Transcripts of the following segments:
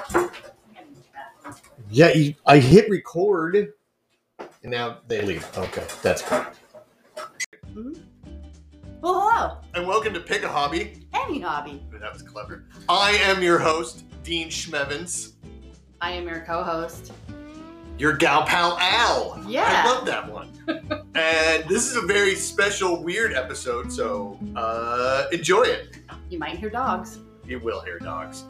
Yeah, I hit record, and now they leave. Okay, that's correct. Mm-hmm. Well, hello. And welcome to Pick a Hobby. Any hobby. That was clever. I am your host, Dean Schmevins. I am your co-host. Your gal pal Al. Yeah. I love that one. And this is a very special, weird episode, so enjoy it. You might hear dogs. You will hear dogs.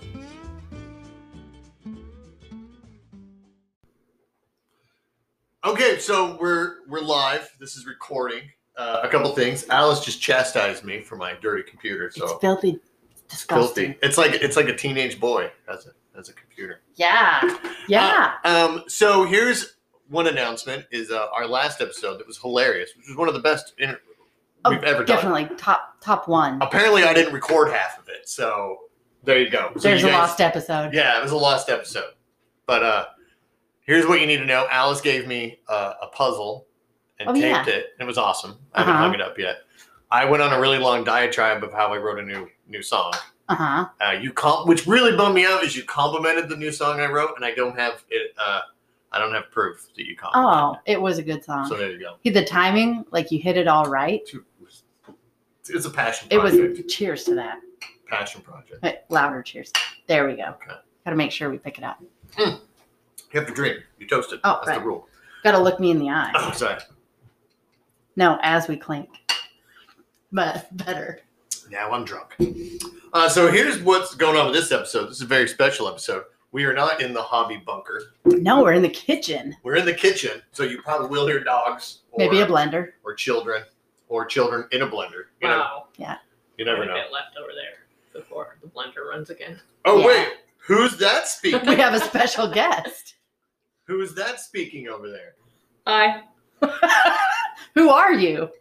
Okay, so we're live. This is recording. A couple things. Alice just chastised me for my dirty computer. So it's filthy. It's disgusting. Filthy. It's like a teenage boy has a computer. Yeah. Yeah. So here's one announcement: is our last episode that was hilarious, which was one of the best we've ever done. Definitely top one. Apparently, I didn't record half of it, so there you go. So There's a lost episode. Yeah, it was a lost episode. But here's what you need to know. Alice gave me a puzzle and taped it. It was awesome. I haven't hung it up yet. I went on a really long diatribe of how I wrote a new song. Which really bummed me out is you complimented the new song I wrote, and I don't have it. I don't have proof that you complimented. Oh, it was a good song. So there you go. The timing, like you hit it all right. It's a passion project. It was. Cheers to that. Passion project. Wait, louder cheers. There we go. Okay. Got to make sure we pick it up. You have to drink. You toast it. Oh, that's the rule. Got to look me in the eye. Oh, sorry. No, as we clink. But better. Now I'm drunk. So here's what's going on with this episode. This is a very special episode. We are not in the hobby bunker. No, we're in the kitchen. We're in the kitchen, so you probably will hear dogs. Maybe a blender. Or children in a blender. Wow. Yeah. You never know. Get left over there before the blender runs again. Oh, wait. Who's that speaking? We have a special guest. Who is that speaking over there? Hi. Who are you?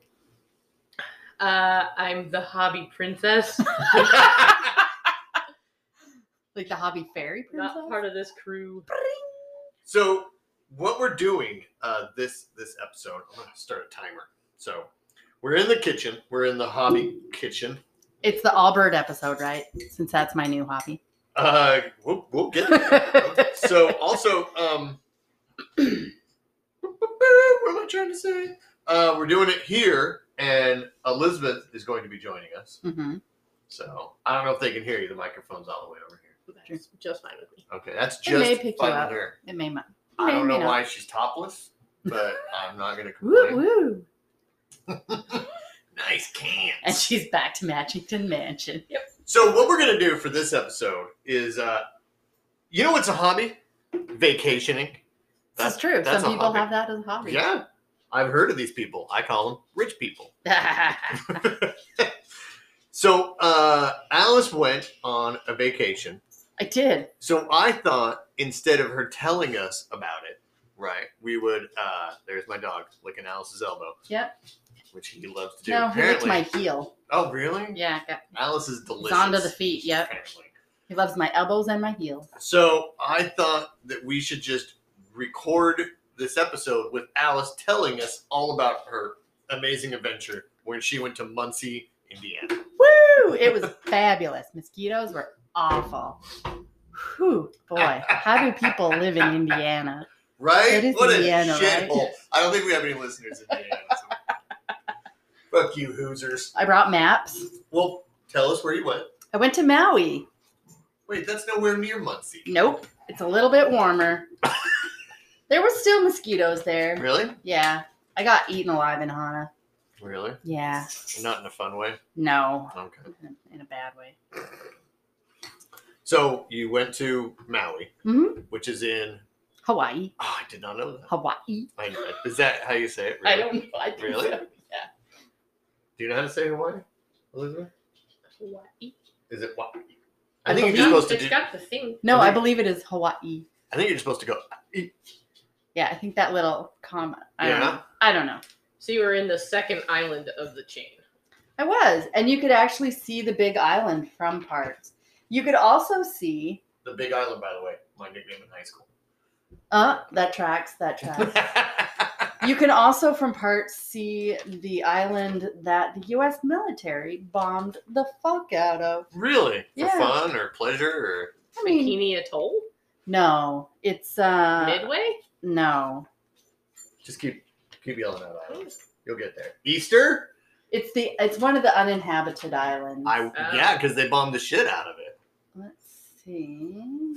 I'm the hobby princess. Like the hobby fairy princess? Not part of this crew. So what we're doing this episode, I'm going to start a timer. So we're in the kitchen. We're in the hobby kitchen. It's the Allbird episode, right? Since that's my new hobby. We'll get there. So also, what am I trying to say? We're doing it here, and Elizabeth is going to be joining us. Mm-hmm. So I don't know if they can hear you. The microphone's all the way over here. That's just fine with me. Okay, that's It may just pick fine you up. with her. It may. I don't know why she's topless, but I'm not going to complain. Woo woo! Nice cans. And she's back to Matchington Mansion. Yep. So what we're going to do for this episode is, you know what's a hobby? Vacationing. That's true. That's Some a people hobby. have that as a hobby. Yeah. I've heard of these people. I call them rich people. So Alice went on a vacation. I did. So I thought instead of her telling us about it, right, we would, there's my dog licking Alice's elbow. Yep. Which he loves to do. No, he licked my heel. Oh, really? Yeah. Alice is delicious. It's onto the feet, yep. Apparently. He loves my elbows and my heels. So I thought that we should just record this episode with Alice telling us all about her amazing adventure when she went to Muncie, Indiana. Woo! It was fabulous. Mosquitoes were awful. Whew, boy, how do people live in Indiana? Right? It is what Indiana, a shithole. right? I don't think we have any listeners in Indiana. So. Fuck you, Hoosers. I brought maps. Well, tell us where you went. I went to Maui. Wait, that's nowhere near Muncie. Nope. It's a little bit warmer. There were still mosquitoes there. Really? Yeah. I got eaten alive in Hana. Really? Yeah. Not in a fun way? No. Okay. In a bad way. So you went to Maui, which is in Hawaii. Oh, I did not know that. Hawaii. Is that how you say it? Really? I don't know. I think Really? so. Yeah. Do you know how to say Hawaii, Elizabeth? Hawaii. Is it what? I I think you're believe supposed to It's do. got the thing. No, I I think- believe it is Hawaii. I think you're supposed to go. Yeah, I think that little comma. I don't Yeah? know. I don't know. So you were in the second island of the chain. I was. And you could actually see the big island from parts. You could also see... The Big Island, by the way, my nickname in high school. That tracks. You can also from parts see the island that the U.S. military bombed the fuck out of. Really? For Yeah. fun or pleasure or? I mean, Bikini Atoll? No, it's Midway? No, Just keep yelling out islands. You'll get there. Easter? it's one of the uninhabited islands. Yeah, because they bombed the shit out of it. Let's see.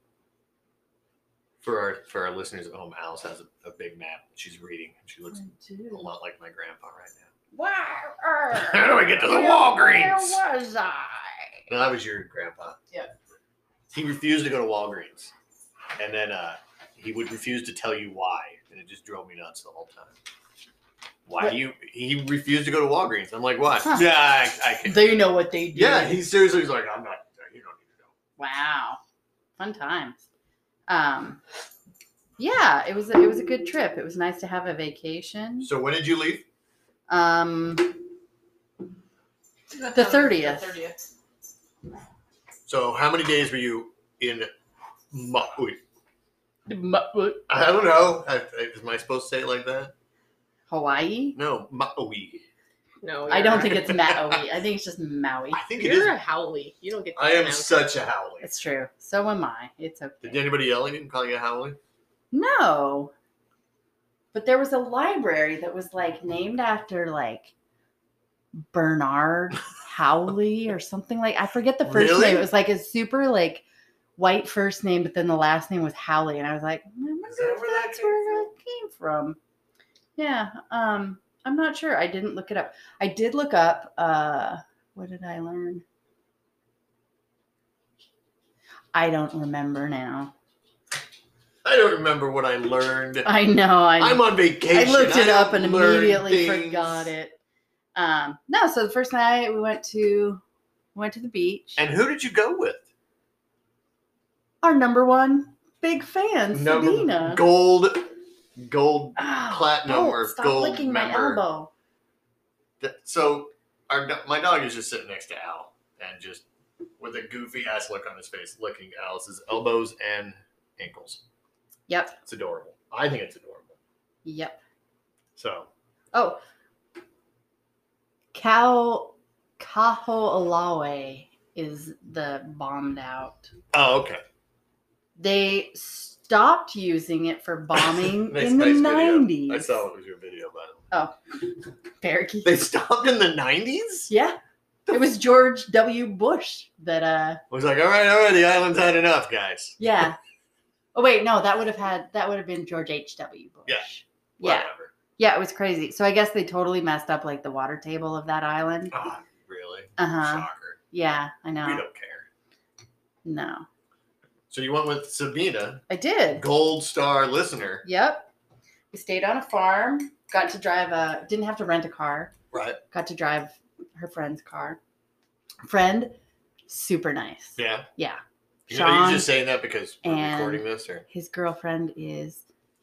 For our listeners at home, Alice has a big map she's reading. She looks a lot like my grandpa right now. Wow. How do I get to the Walgreens? Where was I? No, that was your grandpa. Yeah. He refused to go to Walgreens. And then he would refuse to tell you why. And it just drove me nuts the whole time. Why he refused to go to Walgreens. I'm like, why? Huh. Yeah, I can't. They know what they do. Yeah, he's like, I'm not, you don't need to know. Wow. Fun times. Yeah, it was a good trip. It was nice to have a vacation. So when did you leave? The 30th. 30th. So how many days were you in Maui? Hawaii? I don't know. Am I supposed to say it like that? No, Maui. No, I don't think it's Maui. I think it's just Maui. I think it is. You're a howly. You don't get to I am pronounce such a howly. It's true. So am I. It's okay. Did anybody yell at you and call you a howly? No. But there was a library that was like named after like Bernard Howley or something like I forget the first Really? name. It was like a super like white first name, but then the last name was Howley, and I was like, I wonder Is that if where that that's came where it came from. Yeah. I'm not sure. I didn't look it up. I did look up what did I learn? I don't remember now. I don't remember what I learned. I know. I'm on vacation. I looked it up and don't learn immediately things. forgot it. No, so the first night we went to the beach. And who did you go with? Our number one big fan, Sabina. Gold Oh, platinum don't or stop gold licking my member. elbow. So my dog is just sitting next to Al and just with a goofy ass look on his face, licking Alice's elbows and ankles. Yep. It's adorable. I think it's adorable. Yep. So Oh. Kaho'olawe is the bombed out. oh, okay. They stopped using it for bombing Nice- in the nice video. 90s. I saw it was your video, by the way. Parakeet. They stopped in the 90s? Yeah. It was George W. Bush that I was like, all right, the island's had enough, guys. yeah. Oh wait, no, that would have been George H.W. Bush. Yeah. Yeah. Whatever. Yeah, it was crazy. So I guess they totally messed up like the water table of that island. Oh, really? Uh-huh. Shocker. Yeah, I know. We don't care. No. So you went with Sabina, I did. Gold Star listener. Yep. We stayed on a farm, got to drive didn't have to rent a car. Right. Got to drive her friend's car. Friend, super nice. Yeah. Yeah. Are Sean, you just saying that because we're and recording this? Or his girlfriend is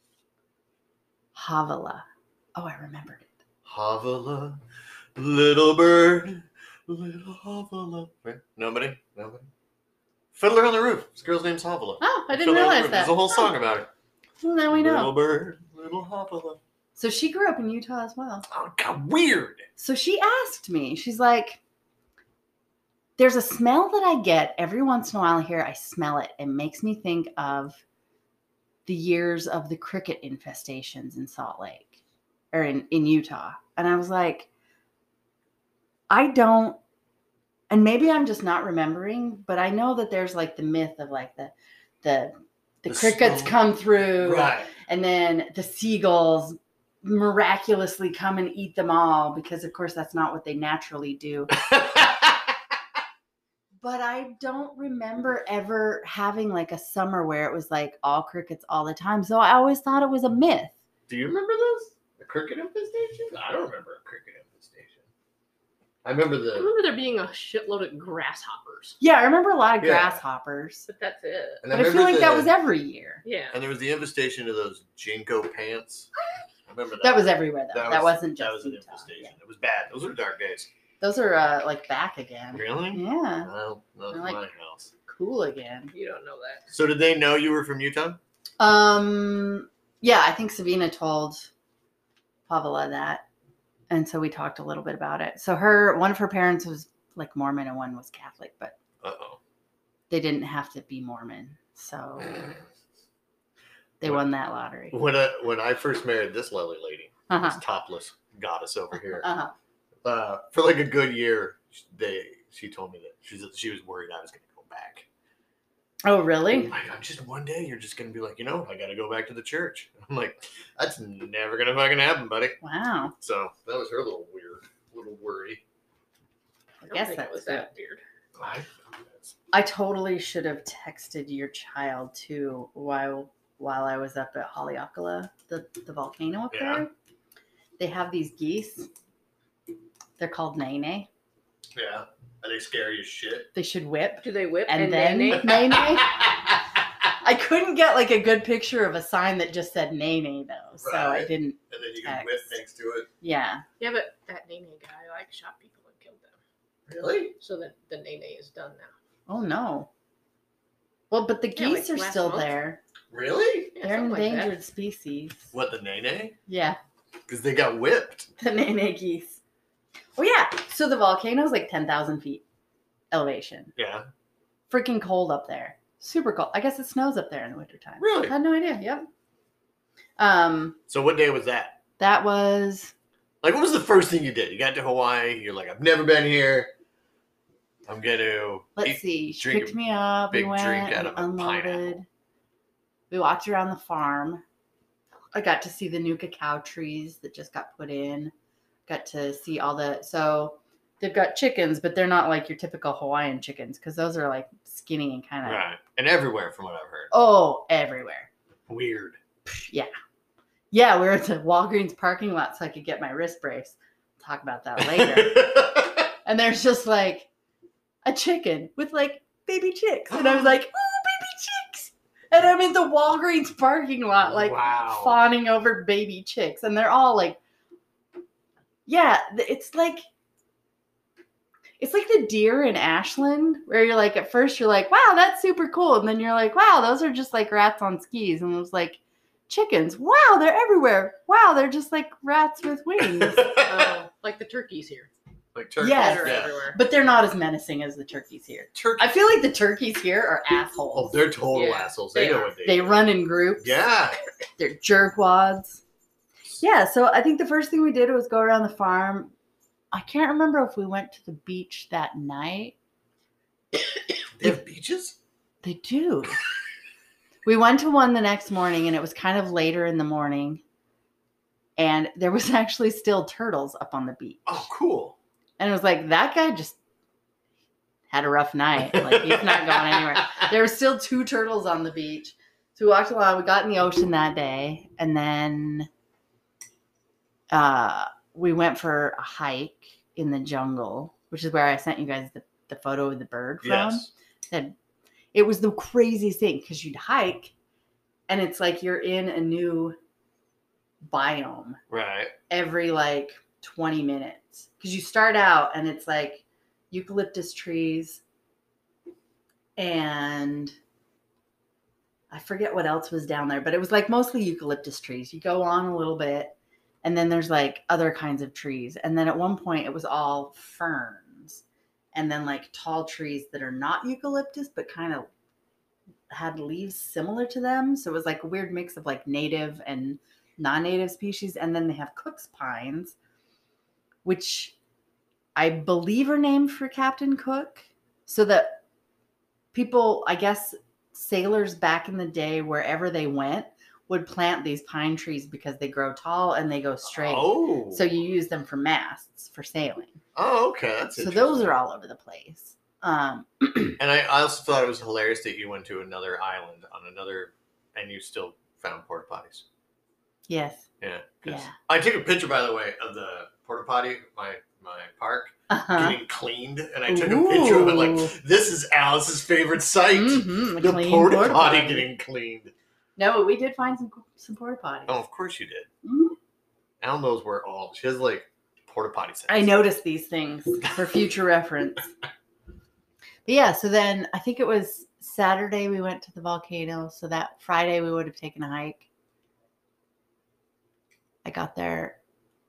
Havala. Oh, I remembered it. Havala, little bird, little Havala. Right? Nobody? Fiddler on the Roof. This girl's name's Havala. Oh, I didn't Fiddler on the realize Roof. that. There's a whole Oh, song about it. well, now we know. Little bird, little Havala. So she grew up in Utah as well. Oh, God, weird. So she asked me, she's like, there's a smell that I get every once in a while here. I smell it. It makes me think of the years of the cricket infestations in Salt Lake or in Utah. And I was like, I don't, and maybe I'm just not remembering, but I know that there's like the myth of like the crickets smoke. come through Right. and then the seagulls miraculously come and eat them all because of course that's not what they naturally do. But I don't remember ever having like a summer where it was like all crickets all the time. So I always thought it was a myth. Do you remember this? The cricket infestation? I don't remember a cricket infestation. I remember I remember there being a shitload of grasshoppers, Yeah, I remember a lot of Yeah. grasshoppers. but that's it. and But I feel remember like that was every year. Yeah. And there was the infestation of those Jinko pants. I remember that. That was everywhere though. That wasn't just That was an Utah. infestation. Yeah. It was bad. Those were dark days. Those are like back again. Really? Yeah. Well, not They're in like- my house. Cool again. You don't know that. So did they know you were from Utah? Yeah, I think Sabina told Pavala that. And so we talked a little bit about it. So one of her parents was like Mormon and one was Catholic, but Uh-oh. they didn't have to be Mormon. So they won that lottery. When I first married this lovely lady, this topless goddess over here, for like a good year, she told me that she was worried I was going to go back. Oh, really? Like, just one day you're just going to be like, I got to go back to the church. I'm like, that's never going to fucking happen, buddy. Wow. So that was her little worry. I guess that was that weird. I totally should have texted your child too while I was up at Haleakala, the volcano up there. They have these geese. They're called nene. Yeah. Are they scary as shit? They should whip. Do they whip and then nene? I couldn't get like a good picture of a sign that just said nene though, so I didn't. And then you can whip next to it. Yeah. Yeah, but that nene guy shot people and killed them. Really? So that the nene is done now. Oh no. Well, but the geese are still there. Really? Yeah, They're an something like endangered that. species. What, the nene? Yeah. Because they got whipped. The nene geese. Oh yeah. So the volcano's like 10,000 feet elevation. Yeah. Freaking cold up there. Super cold. I guess it snows up there in the wintertime. Really? I had no idea. Yep. So what day was that? That was Like, what was the first thing you did? You got to Hawaii. You're like, I've never been here. I'm going to let's see. She drink picked me up. big We went drink and out of a unloaded. pineapple. We walked around the farm. I got to see the new cacao trees that just got put in. Got to see all so they've got chickens, but they're not like your typical Hawaiian chickens because those are like skinny and kind of Right. And everywhere from what I've heard. Oh, everywhere. Weird. Yeah. Yeah, we were at the Walgreens parking lot so I could get my wrist brace. Talk about that later. And there's just like a chicken with like baby chicks. And I was like, oh, baby chicks. And I'm in the Walgreens parking lot, like fawning over baby chicks. And they're all like, yeah, it's like the deer in Ashland where you're like, at first you're like, wow, that's super cool. And then you're like, wow, those are just like rats on skis. And it was like, chickens, wow, they're everywhere. Wow, they're just like rats with wings. Like the turkeys here. Like turkeys. Yes. They're everywhere. But they're not as menacing as the turkeys here. I feel like the turkeys here are assholes. Oh, they're total assholes. They know what they do. run in groups. Yeah. They're jerkwads. Yeah, so I think the first thing we did was go around the farm. I can't remember if we went to the beach that night. They have beaches? They do. We went to one the next morning, and it was kind of later in the morning. And there was actually still turtles up on the beach. Oh, cool. And it was like, that guy just had a rough night. Like, he's not going anywhere. There were still 2 turtles on the beach. So we walked along. We got in the ocean that day. And then we went for a hike in the jungle, which is where I sent you guys the photo of the bird from. Yes. And it was the craziest thing because you'd hike and it's like you're in a new biome. Right. Every like 20 minutes. Because you start out and it's like eucalyptus trees and I forget what else was down there, but it was like mostly eucalyptus trees. You go on a little bit and then there's like other kinds of trees. And then at one point it was all ferns and then like tall trees that are not eucalyptus, but kind of had leaves similar to them. So it was like a weird mix of like native and non-native species. And then they have Cook's pines, which I believe are named for Captain Cook. So that people, I guess sailors back in the day, wherever they went, would plant these pine trees because they grow tall and they go straight. Oh. So you use them for masts for sailing. Oh, okay. That's so those are all over the place. And I also thought it was hilarious that you went to another island and you still found porta potties. Yes. Yeah. Yeah. I took a picture, by the way, of the porta potty, my park, getting cleaned, and I took a picture of it like, this is Alice's favorite sight. Mm-hmm. The porta potty getting cleaned. No, we did find some porta potties. Oh, of course you did. Mm-hmm. Al knows where she has like porta potty sets. I noticed these things for future reference. But yeah, so then I think it was Saturday we went to the volcano. So that Friday we would have taken a hike. I got there,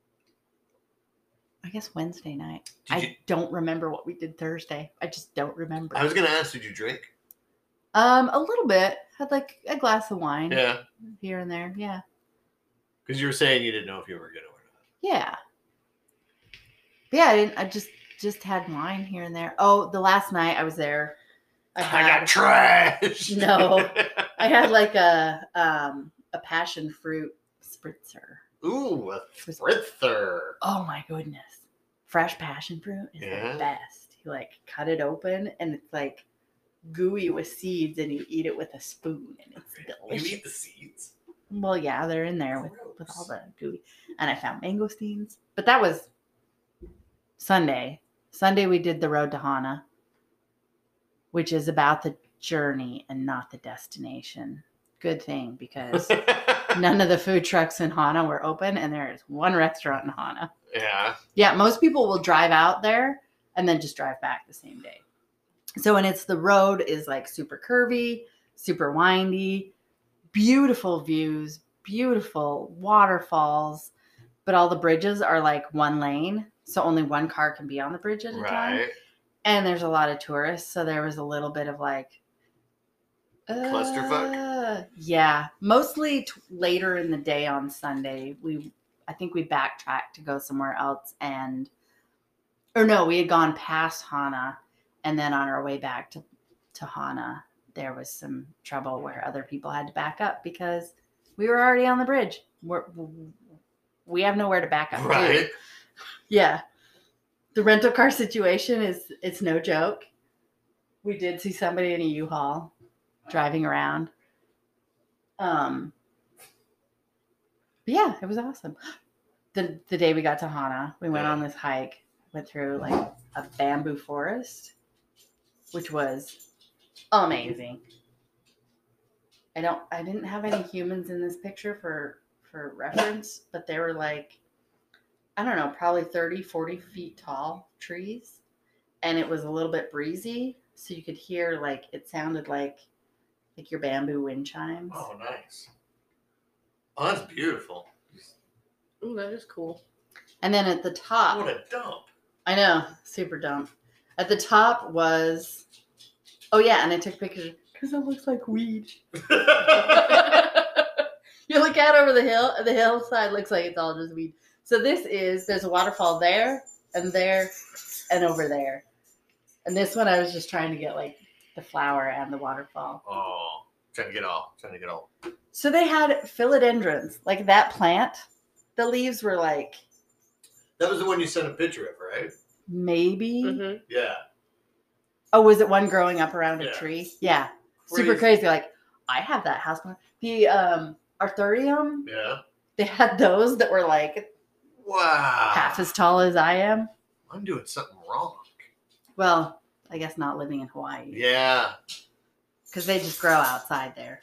I guess Wednesday night. I don't remember what we did Thursday. I just don't remember. I was going to ask, did you drink? A little bit. Had like a glass of wine Yeah. here and there. Yeah. Because you were saying you didn't know if you were going to or Yeah. But yeah, I didn't. I just had wine here and there. Oh, the last night I was there, not. I got trash. No. I had like a passion fruit spritzer. Ooh, a spritzer. Oh my goodness. Fresh passion fruit is the best. You like cut it open and it's like gooey with seeds and you eat it with a spoon and it's delicious. You eat the seeds? Well, yeah, they're in there with all the gooey. And I found mangosteens. But that was Sunday. Sunday we did the road to Hana, which is about the journey and not the destination. Good thing, because none of the food trucks in Hana were open, and there is one restaurant in Hana. Yeah. Yeah, most people will drive out there and then just drive back the same day. So, and it's the road is like super curvy, super windy, beautiful views, beautiful waterfalls, but all the bridges are like one lane, so only one car can be on the bridge at a time. And there's a lot of tourists, so there was a little bit of like clusterfuck. Yeah, mostly later in the day on Sunday. I think we backtracked to go somewhere else, we had gone past Hana, and then on our way back to Hana, there was some trouble where other people had to back up because we were already on the bridge. We have nowhere to back up. Right. To. Yeah. The rental car situation it's no joke. We did see somebody in a U-Haul driving around. But yeah, it was awesome. The day we got to Hana, we went on this hike, went through like a bamboo forest, which was amazing. I didn't have any humans in this picture for reference, but they were like, I don't know, probably 30, 40 feet tall trees. And it was a little bit breezy. So you could hear like, it sounded like your bamboo wind chimes. Oh, nice. Oh, that's beautiful. Ooh, that is cool. And then at the top. What a dump. I know. Super dump. At the top was. Oh, yeah. And I took pictures because it looks like weed. You look out over the hill. The hillside looks like it's all just weed. So there's a waterfall there and over there. And this one I was just trying to get like the flower and the waterfall. Oh, trying to get all. So they had philodendrons, like that plant. The leaves were like. That was the one you sent a picture of, right? Maybe. Mm-hmm. Yeah. Oh, was it one growing up around a tree? Yeah. Super crazy. Like, I have that house plant. The Arthurium. Yeah. They had those that were like. Wow. Half as tall as I am. I'm doing something wrong. Well, I guess not living in Hawaii. Yeah. Because they just grow outside there.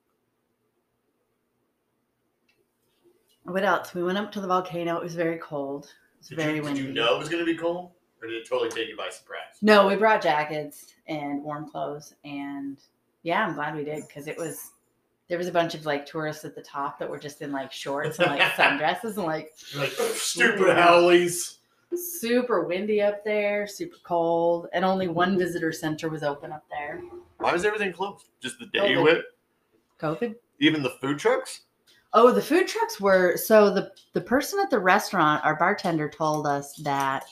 What else? We went up to the volcano. It was very cold. It was very windy. Did you know it was going to be cold? Or did it totally take you by surprise? No, we brought jackets and warm clothes. And yeah, I'm glad we did because there was a bunch of like tourists at the top that were just in like shorts and like sundresses and like stupid howlies. Super windy up there, super cold, and only one visitor center was open up there. Why was everything closed? Just the day you went? COVID? Even the food trucks? Oh, the food trucks were so the person at the restaurant, our bartender told us that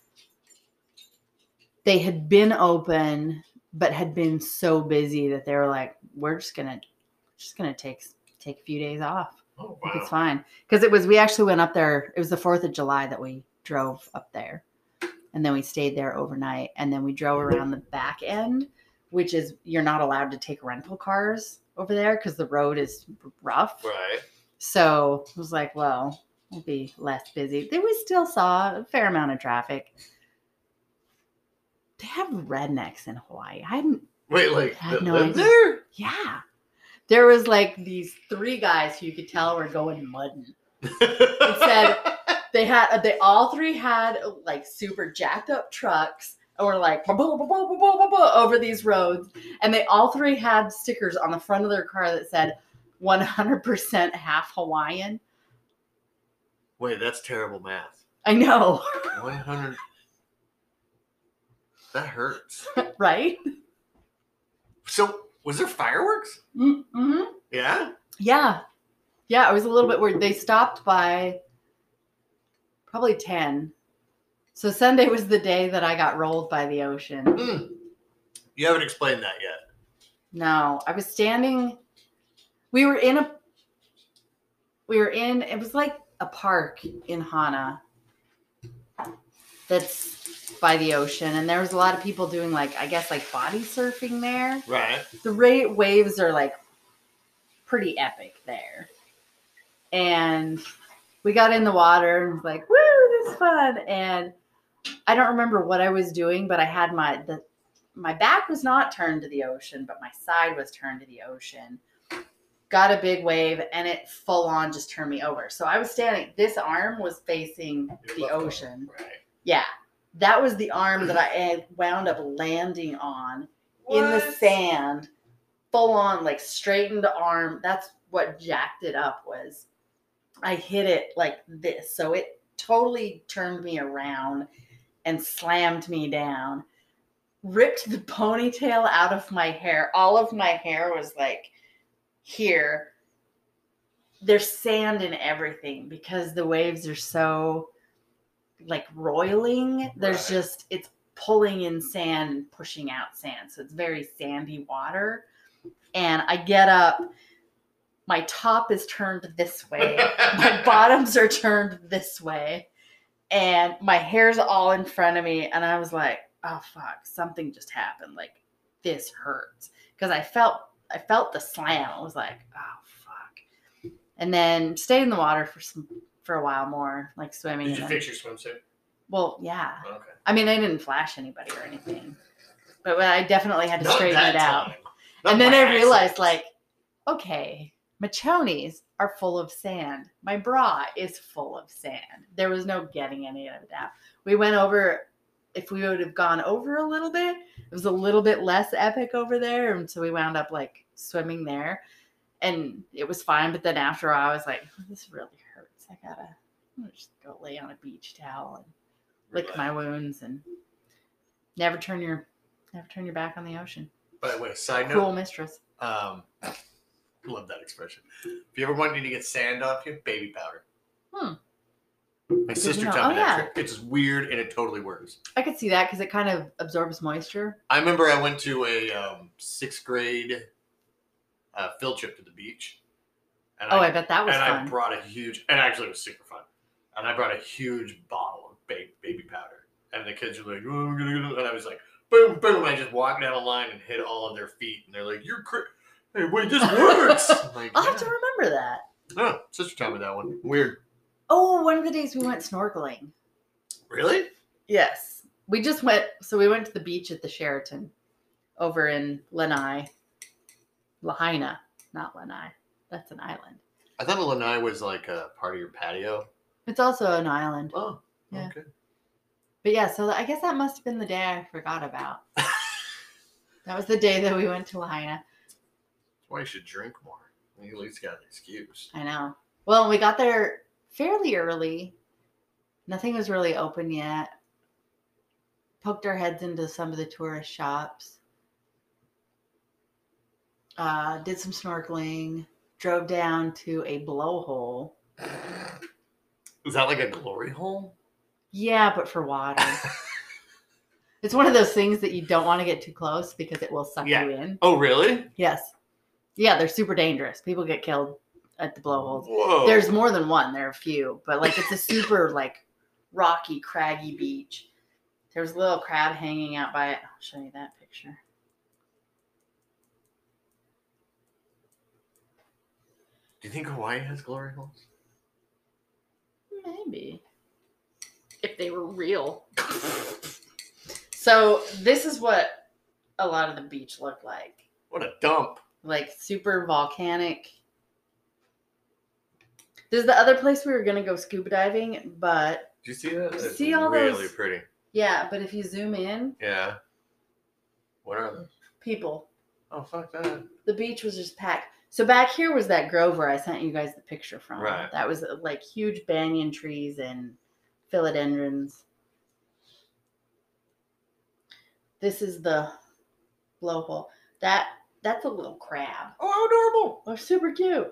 they had been open but had been so busy that they were like, we're just gonna take a few days off. Oh, wow. It's fine. Because we actually went up there. It was the 4th of July that we drove up there. And then we stayed there overnight. And then we drove around the back end, which is you're not allowed to take rental cars over there because the road is rough. Right. So it was like, well, we'll be less busy. Then we still saw a fair amount of traffic. They have rednecks in Hawaii. I hadn't. Wait, like, had that no live idea. there? Yeah. There was like these 3 guys who you could tell were going mudding. It said they all 3 had like super jacked up trucks and were like over these roads. And they all 3 had stickers on the front of their car that said 100% half Hawaiian. Wait, that's terrible math. I know. 100. That hurts. Right? So Was there fireworks? Mm-hmm. Yeah? Yeah. Yeah, I was a little bit worried. They stopped by probably 10. So Sunday was the day that I got rolled by the ocean. You haven't explained that yet. No, I was standing. It was like a park in Hana that's by the ocean. And there was a lot of people doing like, I guess like body surfing there. Right. The waves are like pretty epic there. And we got in the water and was like, woo, this is fun. And I don't remember what I was doing, but I had my back was not turned to the ocean, but my side was turned to the ocean. Got a big wave and it full on just turned me over. So I was standing, this arm was facing the ocean. Right. Yeah. That was the arm that I wound up landing on in the sand, full on, like straightened arm. That's what jacked it up was. I hit it like this. So it totally turned me around and slammed me down. Ripped the ponytail out of my hair. All of my hair was like here. There's sand in everything because the waves are so like roiling. There's just, it's pulling in sand and pushing out sand. So it's very sandy water. And I get up, my top is turned this way. My bottoms are turned this way. And my hair's all in front of me. And I was like, oh fuck, something just happened. Like this hurts. Because I felt the slam. I was like, oh fuck. And then stayed in the water for a while more, like swimming. Did you fix your swimsuit? Well, yeah. Okay. I mean, I didn't flash anybody or anything. But I definitely had to straighten it out. And then I realized, like, okay, my chonies are full of sand. My bra is full of sand. There was no getting any of it out. We went over, if we would have gone over a little bit, it was a little bit less epic over there. And so we wound up like swimming there and it was fine. But then after I was like, oh, this really hurts. I'm gonna just go lay on a beach towel and lick my wounds and never turn your back on the ocean. By the way, side note. Cruel mistress. Love that expression. If you ever wanted to get sand off you, baby powder. My sister told me that trick. It's weird and it totally works. I could see that because it kind of absorbs moisture. I remember I went to a 6th grade field trip to the beach. And I bet that was fun. And I brought and actually it was super fun. And I brought a huge bottle of baby powder. And the kids were like, oh, I'm going to go. And I was like, boom, boom. I just walked down the line and hit all of their feet. And they're like, hey, wait, this works. Like, I'll have to remember that. Oh, sister told me that one. Weird. Oh, one of the days we went snorkeling. Really? Yes. We went to the beach at the Sheraton over in Lahaina, not Lanai. That's an island. I thought Lanai was like a part of your patio. It's also an island. Oh, yeah. Okay. But yeah, so I guess that must have been the day I forgot about. That was the day that we went to Lahaina. That's why you should drink more. You at least got an excuse. I know. Well, we got there fairly early. Nothing was really open yet. Poked our heads into some of the tourist shops. Did some snorkeling. Drove down to a blowhole. Is that like a glory hole? Yeah, but for water. It's one of those things that you don't want to get too close because it will suck you in. Oh, really? Yes. Yeah, they're super dangerous. People get killed at the blowholes. Whoa. There's more than one. There are a few. But like it's a super like rocky, craggy beach. There's a little crab hanging out by it. I'll show you that picture. Do you think Hawaii has glory holes? Maybe. If they were real. So this is what a lot of the beach looked like. What a dump. Like super volcanic. There's the other place we were going to go scuba diving, but... Did you see that? It's see all really those... pretty. Yeah, but if you zoom in... Yeah. What are those? People. Oh, fuck that. The beach was just packed. So back here was that grove where I sent you guys the picture from. Right. That was like huge banyan trees and philodendrons. This is the blowhole. That's a little crab. Oh, how adorable! Oh, super cute.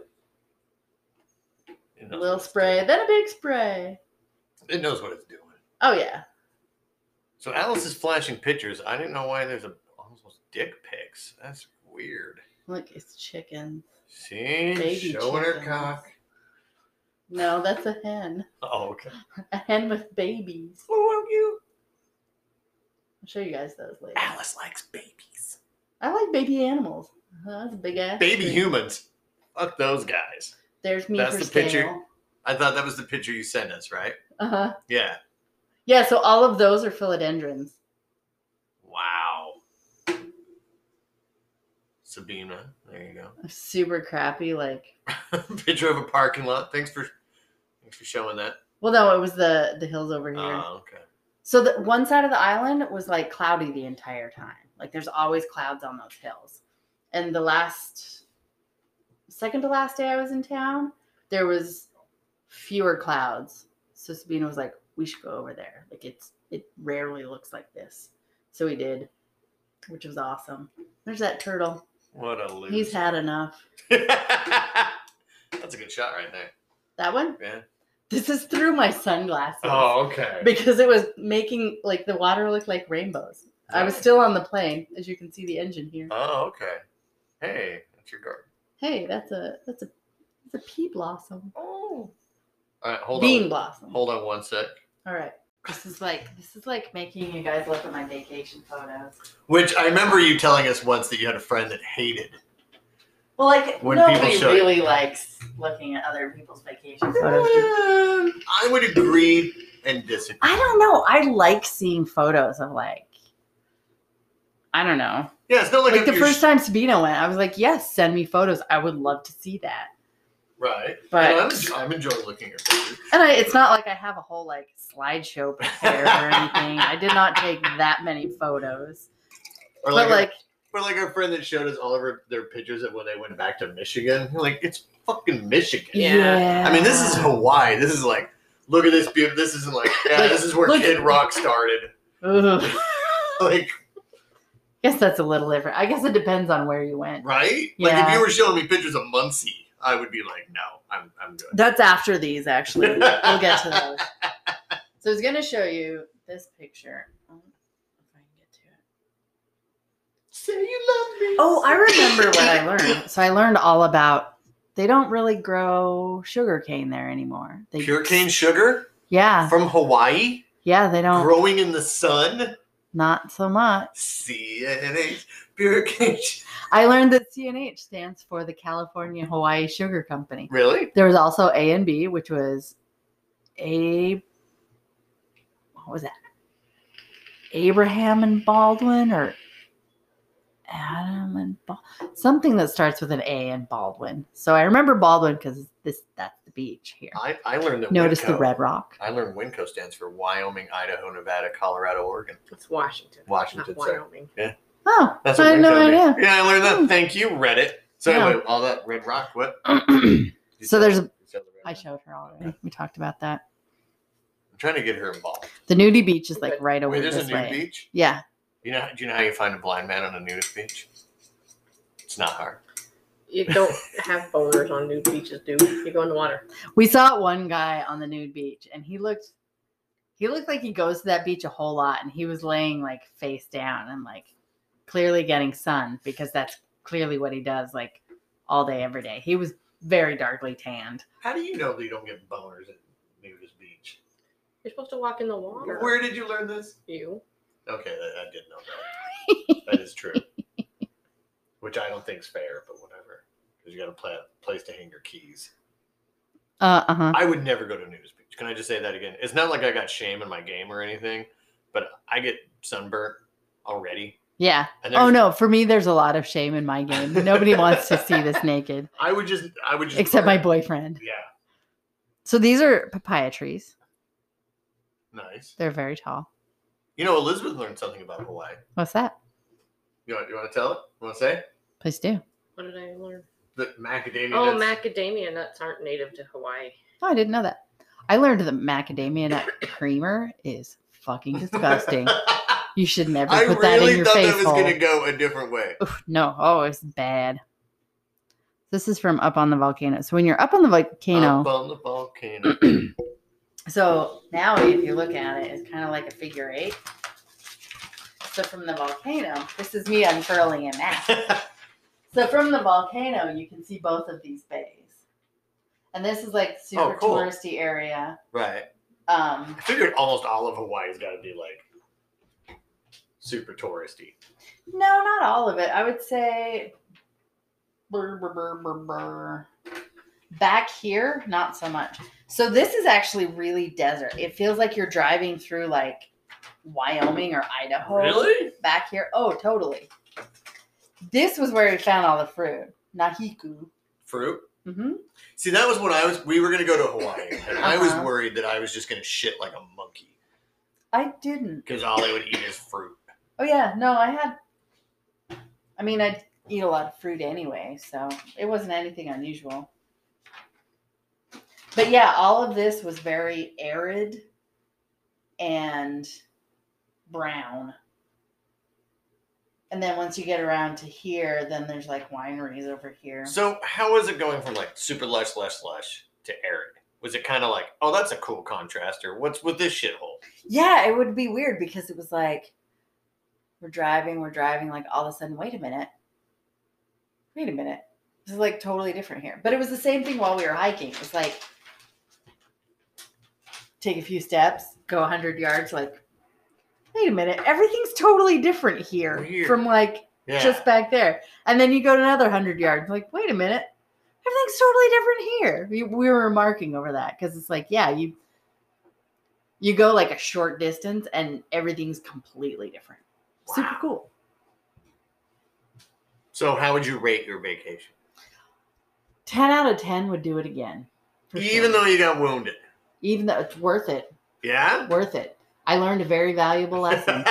It A knows little what it's spray, doing. then a big spray. It knows what it's doing. Oh yeah. So Alice is flashing pictures. I didn't know why there's almost dick pics. That's weird. Look, it's chicken. See, Baby showing her chickens. cock. No, that's a hen. Oh, okay. A hen with babies. Oh, how cute. I'll show you guys those later. Alice likes babies. I like baby animals. That's a big ass. Baby tree. humans. Fuck those guys. There's me That's for the picture. scale. I thought that was the picture you sent us, right? Uh-huh. Yeah. Yeah, so all of those are philodendrons. Wow. Sabina. There you go. Super crappy, like Picture of a parking lot. Thanks for showing that. well no, it was the hills over here. Oh, okay. So the one side of the island was like cloudy the entire time. Like there's always clouds on those hills. And the second to last day I was in town, there was fewer clouds. So Sabina was like, we should go over there. Like it rarely looks like this. So we did, which was awesome. There's that turtle. What a loser. He's had enough. That's a good shot right there. That one? Yeah. This is through my sunglasses. Oh, okay. Because it was making like the water look like rainbows. I was still on the plane, as you can see the engine here. Oh, okay. Hey, that's your garden. Hey, that's a pea blossom. Oh. All right, Bean blossom. Hold on one sec. All right. This is like making you guys look at my vacation photos. Which I remember you telling us once that you had a friend that hated. Well, like When nobody people show really likes looking at other people's vacation photos. I would agree and disagree. I don't know. I like seeing photos of like, I don't know. Yeah, it's not like, Like if the you're first time Sabina went, I was like, yes, send me photos. I would love to see that. right. But And I'm enjoying looking at pictures. and it's not like I have a whole like slideshow prepared or anything. I did not take that many photos. Or But like, our friend that showed us all of their pictures of when they went back to Michigan. You're like, it's fucking Michigan. Yeah. I mean, this is Hawaii. This is like, look at this beauty. This isn't like, yeah, this is where Look- Kid Rock started. Ugh. Like, Guess that's a little different. I guess it depends on where you went. right? Like, Yeah. if you were showing me pictures of Muncie, I would be like, no, I'm good. That's after these, actually. We'll get to those. So I was going to show you this picture. If I can get to it. Say you love me. Oh, I remember what I learned. So I learned all about, they don't really grow sugarcane there anymore. They, Pure cane sugar Yeah. from Hawaii, Yeah, they don't. growing in the sun. Not so much. CNH, pure cane. I learned that CNH stands for the California Hawaii Sugar Company. Really? There was also A and B, which was what was that? Abraham and Baldwin or Adam and something that starts with an A and Baldwin. So I remember Baldwin because that's the beach here. I learned that. Notice the Winco- red rock. I learned WinCo stands for Wyoming, Idaho, Nevada, Colorado, Oregon. It's Washington. Washington, not sorry. Wyoming. Oh, That's I what had no WinCo means. idea. Yeah, I learned that. Hmm. Thank you, Reddit. So Yeah. anyway, all that red rock. What? So there's a. You said the red I rock. showed her already. We talked about that. I'm trying to get her involved. The nudie beach is like right over Wait, there's a this nude way. beach. Yeah. Do you know how you find a blind man on a nudist beach? It's not hard. You don't have boners on nude beaches, dude. You go in the water. We saw one guy on the nude beach and he looked like he goes to that beach a whole lot and he was laying like face down and like clearly getting sun because that's clearly what he does like all day, every day. He was very darkly tanned. How do you know that you don't get boners at nudist beach? You're supposed to walk in the water. Where did you learn this? You. Okay, I did know that. That is true. Which I don't think is fair, but whatever. Because you got a place to hang your keys. Uh-huh. I would never go to a nudist beach. Can I just say that again? It's not like I got shame in my game or anything, but I get sunburnt already. Yeah. And Oh no, for me there's a lot of shame in my game. Nobody wants to see this naked I would just except my burn. boyfriend. Yeah. So these are papaya trees. Nice. They're very tall. You know, Elizabeth learned something about Hawaii. What's that? You want to tell it? You want to say? Please do. What did I learn? The macadamia Oh, nuts. macadamia nuts aren't native to Hawaii. Oh, I didn't know that. I learned that macadamia nut creamer is fucking disgusting. You should never I put that in really your thought face that was hole. going to go a different way. Oof, no. Oh, it's bad. This is from Up on the Volcano. So when you're up on the volcano. Up on the volcano. So now if you look at it, it's kind of like a figure 8. So from the volcano, this is me unfurling a map. So from the volcano, you can see both of these bays. And this is like super cool. touristy area. Right. I figured almost all of Hawaii's got to be like super touristy. No, not all of it. I would say back here, not so much. So this is actually really desert. It feels like you're driving through like Wyoming or Idaho. Really? Back here. Oh, totally. This was where we found all the fruit. Nahiku. Fruit? Mm-hmm. See, that was when we were going to go to Hawaii, and I was worried that I was just going to shit like a monkey. I didn't. Because all they would eat is fruit. Oh, yeah. No, I eat a lot of fruit anyway, so it wasn't anything unusual. But yeah, all of this was very arid and brown. And then once you get around to here, then there's like wineries over here. So how was it going from like super lush to arid? Was it kind of like, oh, that's a cool contrast, or what's with this shithole? Yeah, it would be weird because it was like, we're driving, like all of a sudden, wait a minute. This is like totally different here. But it was the same thing while we were hiking. It was like, take a few steps, go 100 yards, like, wait a minute, everything's totally different here. Weird. From like just back there. And then you go to another 100 yards, like, wait a minute, everything's totally different here. We were remarking over that because it's like, yeah, you go like a short distance and everything's completely different. Wow. Super cool. So how would you rate your vacation? 10 out of 10 would do it again. Even though you got wounded? Even though it's worth it. Yeah? Worth it. I learned a very valuable lesson.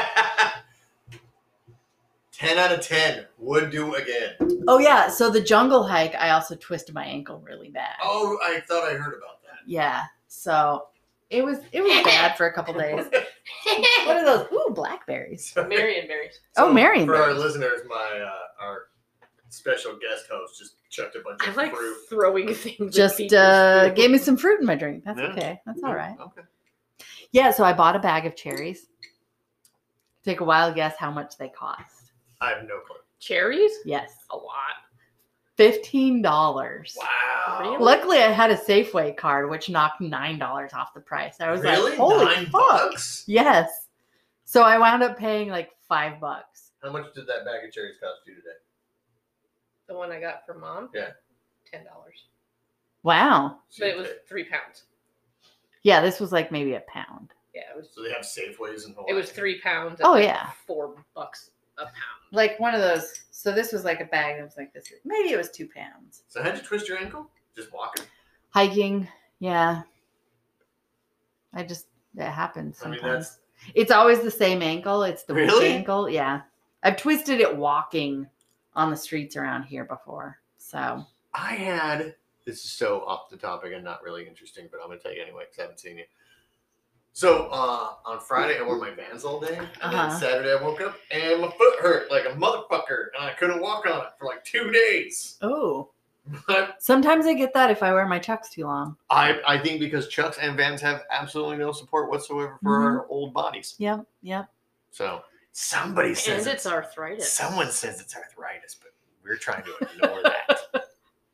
10 out of 10 would do again. Oh, yeah. So the jungle hike, I also twisted my ankle really bad. Oh, I thought I heard about that. Yeah. So it was bad for a couple days. What are those? Ooh, blackberries. Marion berries. So oh, Marion For berries. our listeners, our special guest host just chucked a bunch of fruit. Throwing things. Just gave me some fruit in my drink. That's okay. That's all right. Okay. Yeah, so I bought a bag of cherries. Take a wild guess how much they cost. I have no clue. Cherries? Yes. A lot. $15. Wow. Really? Luckily, I had a Safeway card, which knocked $9 off the price. I was really? like, holy $9? fuck. Yes. So I wound up paying like $5. How much did that bag of cherries cost you today? The one I got from Mom? Yeah. $10. Wow. But it was 3 pounds. Yeah, this was like maybe a pound. Yeah, it was. So they have Safeways in Hawaii. It was 3 pounds. Oh, yeah. $4 a pound. Like one of those. So this was like a bag that was like this. Maybe it was 2 pounds. So how'd you twist your ankle? Just walking? Hiking. Yeah. It happens sometimes. I mean, It's always the same ankle. It's the weak Really? ankle. Yeah. I've twisted it walking on the streets around here before. So this is so off the topic and not really interesting, but I'm going to tell you anyway because I haven't seen you. So on Friday, I wore my Vans all day. And then Saturday, I woke up and my foot hurt like a motherfucker. And I couldn't walk on it for like 2 days. Oh. But Sometimes I get that if I wear my Chucks too long. I think because Chucks and Vans have absolutely no support whatsoever for our old bodies. Yep. So somebody says And it's arthritis. Someone says it's arthritis, but we're trying to ignore that.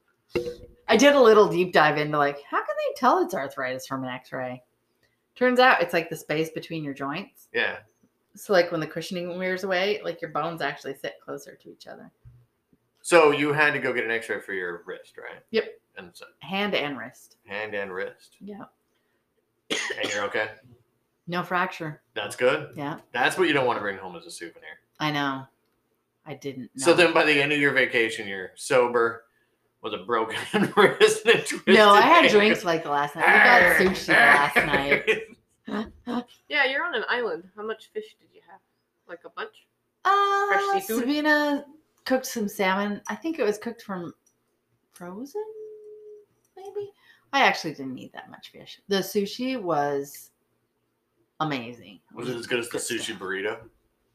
I did a little deep dive into like, how can they tell it's arthritis from an x-ray? Turns out it's like the space between your joints. Yeah. So like when the cushioning wears away, like your bones actually sit closer to each other. So you had to go get an x-ray for your wrist, right? Yep. And so Hand and wrist. hand and wrist. Yeah. And you're okay? No fracture. That's good. Yeah. That's what you don't want to bring home as a souvenir. I know. I didn't know. So then by the end of your vacation, you're sober with a broken wrist and a twisted No, I had ankle. drinks like the last night. We got sushi the last night. Yeah, you're on an island. How much fish did you have? Like a bunch? Fresh seafood? Sabina cooked some salmon. I think it was cooked from frozen, maybe? I actually didn't eat that much fish. The sushi was amazing. Was it as good as the Good sushi stuff. burrito?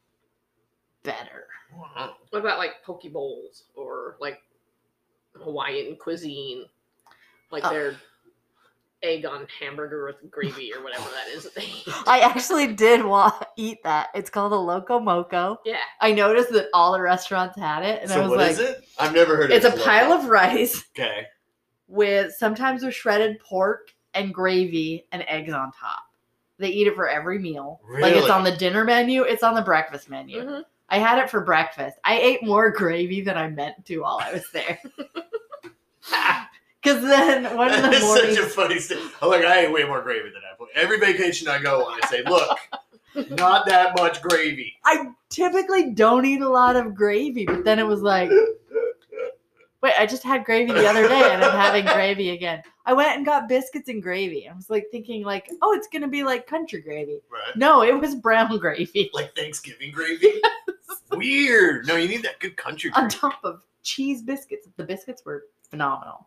better. What about like poke bowls or like Hawaiian cuisine? Like their egg on hamburger with gravy or whatever that is that they eat. I actually did eat that. It's called a Loco Moco. Yeah. I noticed that all the restaurants had it, and so I was what like, is it? I've never heard of it. It's a pile of rice. Okay. Sometimes with shredded pork and gravy and eggs on top. They eat it for every meal. Really? Like it's on the dinner menu, it's on the breakfast menu. Mm-hmm. I had it for breakfast. I ate more gravy than I meant to while I was there. Because then one of the mornings... such a funny story. I'm like, I ate way more gravy than I put. Every vacation I go on, I say, look, not that much gravy. I typically don't eat a lot of gravy, but then it was like, wait, I just had gravy the other day and I'm having gravy again. I went and got biscuits and gravy. I was like thinking like, oh, it's going to be like country gravy. Right. No, it was brown gravy. Like Thanksgiving gravy? Yes. Weird. No, you need that good country gravy. On top of cheese biscuits. The biscuits were phenomenal.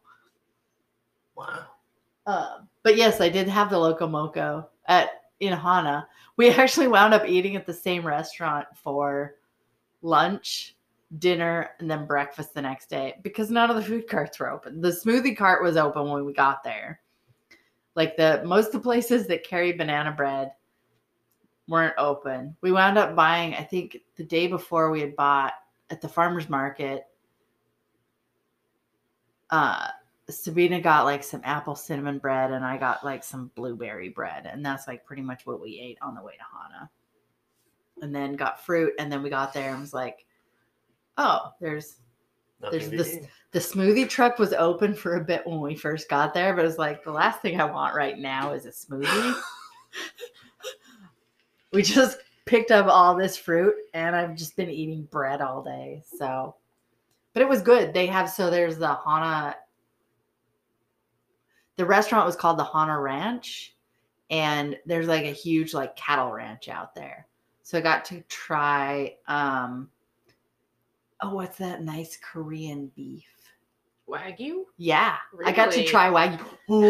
Wow. But yes, I did have the Loco Moco in Hana. We actually wound up eating at the same restaurant for lunch, dinner, and then breakfast the next day because none of the food carts were open. The smoothie cart was open when we got there. Like most of the places that carry banana bread weren't open. We wound up buying, I think the day before we had bought at the farmer's market, Sabina got like some apple cinnamon bread and I got like some blueberry bread. And that's like pretty much what we ate on the way to Hana. And then got fruit. And then we got there and was like, oh, there's this. The smoothie truck was open for a bit when we first got there. But it was like, the last thing I want right now is a smoothie. We just picked up all this fruit and I've just been eating bread all day. So, but it was good. There's the Hana. The restaurant was called the Hana Ranch, and there's like a huge like cattle ranch out there. So I got to try, what's that nice Korean beef? Wagyu? Yeah. Really? I got to try Wagyu.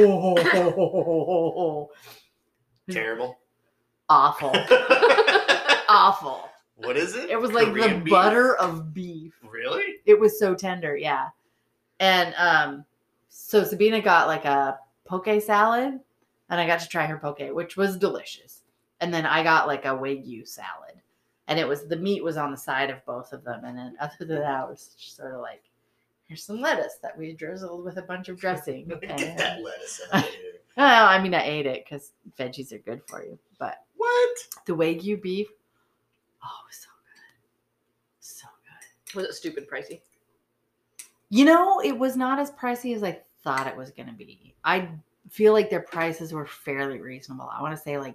Terrible. Awful. Awful. What is it? It was like Korean the beef? butter of beef. Really? It was so tender, yeah. And so Sabina got like a poke salad, and I got to try her poke, which was delicious. And then I got like a Wagyu salad, and the meat was on the side of both of them. And then other than that, it was just sort of like, here's some lettuce that we drizzled with a bunch of dressing. Get that lettuce out of here. I mean, I ate it because veggies are good for you. But What? the Wagyu beef, oh, it was so good. So good. Was it stupid pricey? You know, it was not as pricey as I thought it was going to be. I feel like their prices were fairly reasonable. I want to say like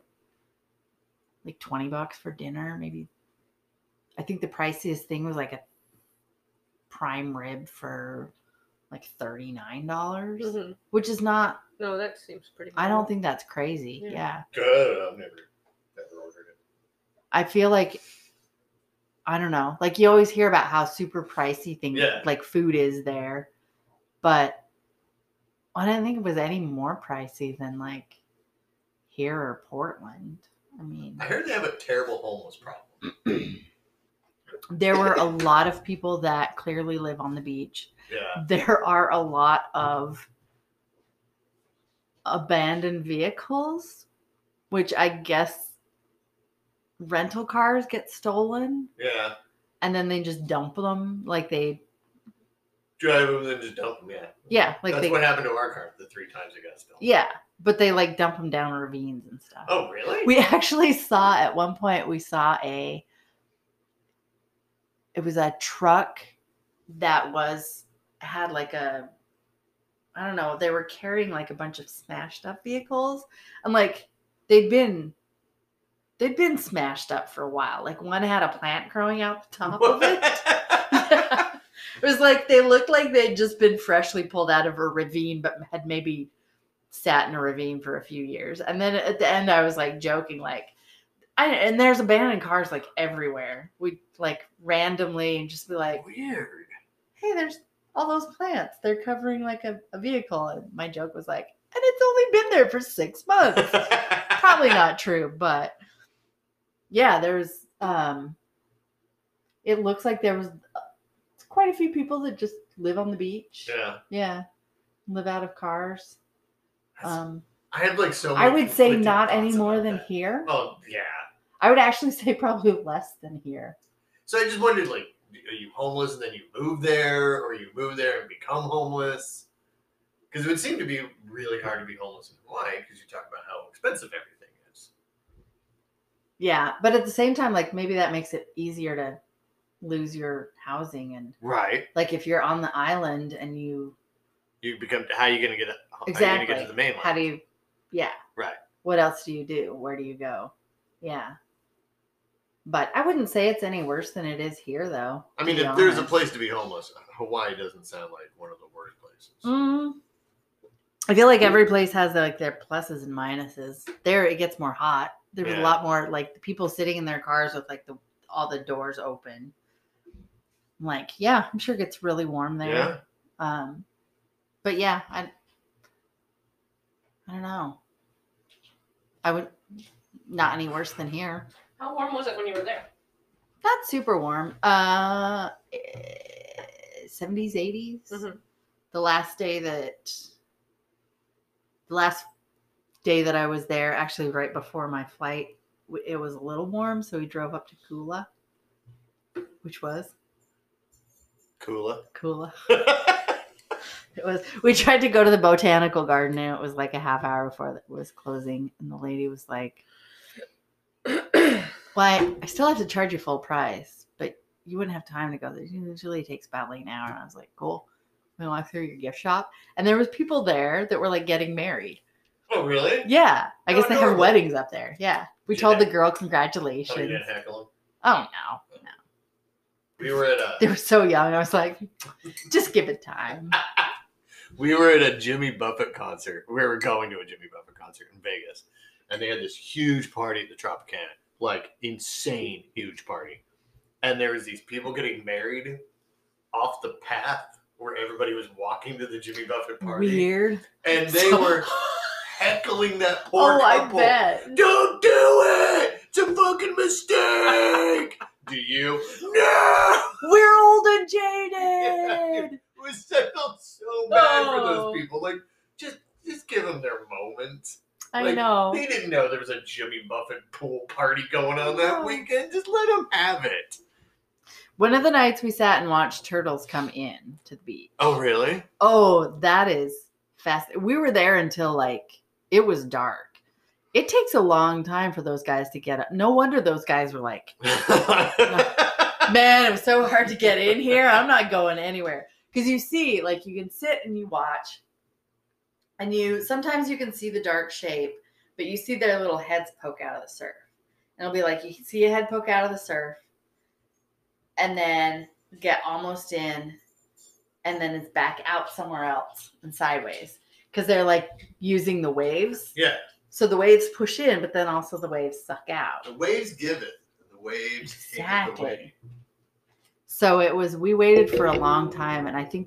$20 for dinner, maybe. I think the priciest thing was like a prime rib for like $39, which is not. No, that seems pretty. I don't think that's crazy. Yeah. Good. I've never ordered it. I feel like, I don't know. Like you always hear about how super pricey things like food is there, but I didn't think it was any more pricey than like here or Portland. I mean, I heard they have a terrible homeless problem. There were a lot of people that clearly live on the beach. Yeah. There are a lot of abandoned vehicles, which I guess rental cars get stolen. Yeah. And then they just dump them. Like they drive them and just dump them. Yeah. Yeah. Like that's what happened to our car the 3 times it got stolen. Yeah. But they like dump them down ravines and stuff. Oh, really? We actually saw at one point, it was a truck that had like I don't know, they were carrying like a bunch of smashed up vehicles, and like they'd been smashed up for a while. Like one had a plant growing out the top of it. It was like they looked like they'd just been freshly pulled out of a ravine, but had maybe sat in a ravine for a few years. And then at the end, I was like joking, like, and there's abandoned cars like everywhere. We like randomly and just be like, weird. Hey, there's all those plants. They're covering like a vehicle. And my joke was like, and it's only been there for 6 months. Probably not true, but yeah, there's it looks like there was quite a few people that just live on the beach. Yeah. Yeah. Live out of cars. I had like so many I would say conflicting not any thoughts more about than that. here. Oh, yeah. I would actually say probably less than here. So I just wondered, like, are you homeless and then you move there, or you move there and become homeless? Because it would seem to be really hard to be homeless in Hawaii because you talk about how expensive everything is. Yeah, but at the same time, like maybe that makes it easier to lose your housing and Right. like if you're on the island and you become, how are you going to get exactly how are you going to get to the mainland? how do you Right. What else do you do? Where do you go? Yeah. But I wouldn't say it's any worse than it is here, though. I mean, if there's a place to be homeless, Hawaii doesn't sound like one of the worst places. I feel like every place has like their pluses and minuses. There, it gets more hot. There's a lot more like the people sitting in their cars with like all the doors open. I'm like, yeah, I'm sure it gets really warm there. Yeah. But yeah, I don't know. I would not any worse than here. How warm was it when you were there? Not super warm. 70s, 80s. Mm-hmm. The last day that I was there, actually right before my flight, it was a little warm, so we drove up to Kula, which was Kula. It was. We tried to go to the botanical garden, and it was like a half hour before it was closing, and the lady was like, "Well, I still have to charge you full price, but you wouldn't have time to go there. Usually it takes about like an hour." And I was like, "Cool." We walked through your gift shop, and there was people there that were like getting married. Oh, really? Yeah, I guess they have weddings up there. Yeah, we told the girl congratulations. Oh, you didn't heckle them? Oh no. We were at They were so young. I was like, just give it time. We were at a Jimmy Buffett concert. We were going to a Jimmy Buffett concert in Vegas, and they had this huge party at the Tropicana, like insane huge party. And there was these people getting married off the path where everybody was walking to the Jimmy Buffett party. Weird. And they were heckling that poor couple. I bet. Don't do it! It's a fucking mistake! Do you? No! We're old and jaded! I felt so bad for those people. Like, just give them their moment. I know. They didn't know there was a Jimmy Buffett pool party going on that weekend. Just let them have it. One of the nights we sat and watched turtles come in to the beach. Oh, really? Oh, that is fast. We were there until like it was dark. It takes a long time for those guys to get up. No wonder those guys were like, man, it was so hard to get in here. I'm not going anywhere. Because you see, like you can sit and you watch. And sometimes you can see the dark shape, but you see their little heads poke out of the surf. And it'll be like, you can see a head poke out of the surf. And then get almost in. And then it's back out somewhere else and sideways. Because they're like using the waves. Yeah. So the waves push in, but then also the waves suck out. The waves give it. The waves take the way. So we waited for a long time, and I think